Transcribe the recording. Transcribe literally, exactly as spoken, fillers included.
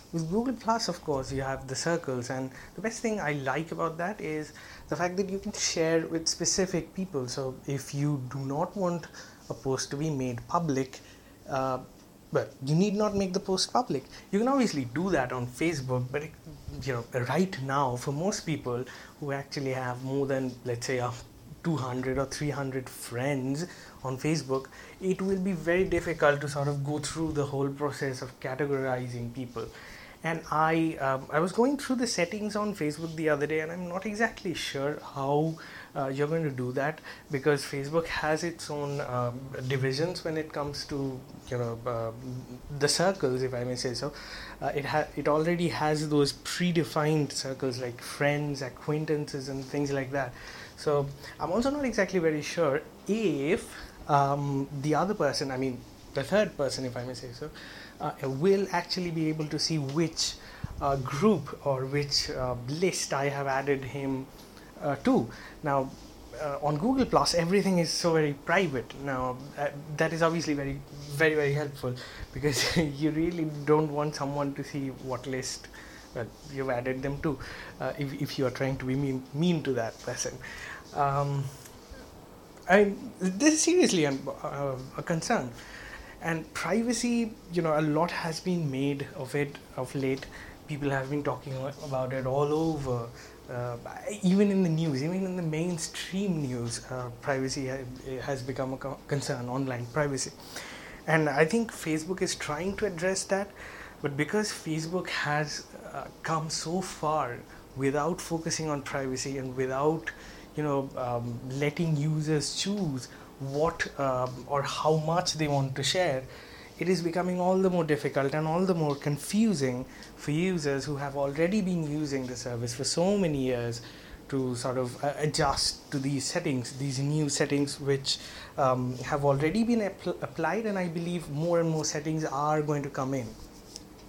with Google Plus, of course, you have the circles, and the best thing I like about that is the fact that you can share with specific people. So if you do not want a post to be made public, uh, but you need not make the post public. You can obviously do that on Facebook, but it, you know, right now, for most people who actually have more than, let's say, a two hundred or three hundred friends on Facebook, it will be very difficult to sort of go through the whole process of categorizing people. And I um, I was going through the settings on Facebook the other day, and I'm not exactly sure how uh, you're going to do that, because Facebook has its own um, divisions when it comes to, you know, uh, the circles, if I may say so. Uh, it ha- it already has those predefined circles like friends, acquaintances, and things like that. So I'm also not exactly very sure if um, the other person, I mean the third person, if I may say so, uh, will actually be able to see which uh, group or which uh, list I have added him uh, to. Now, uh, on Google Plus, everything is so very private. Now, uh, that is obviously very, very, very helpful, because you really don't want someone to see what list well, you've added them to, uh, if, if you are trying to be mean, mean to that person. Um, I this is seriously an, uh, a concern, and privacy. You know, a lot has been made of it of late. People have been talking about it all over, uh, even in the news, even in the mainstream news. Uh, privacy ha- has become a co- concern, online privacy, and I think Facebook is trying to address that. But because Facebook has uh, come so far without focusing on privacy and without, you know, um, letting users choose what um, or how much they want to share, it is becoming all the more difficult and all the more confusing for users who have already been using the service for so many years to sort of uh, adjust to these settings, these new settings, which um, have already been apl- applied, and I believe more and more settings are going to come in.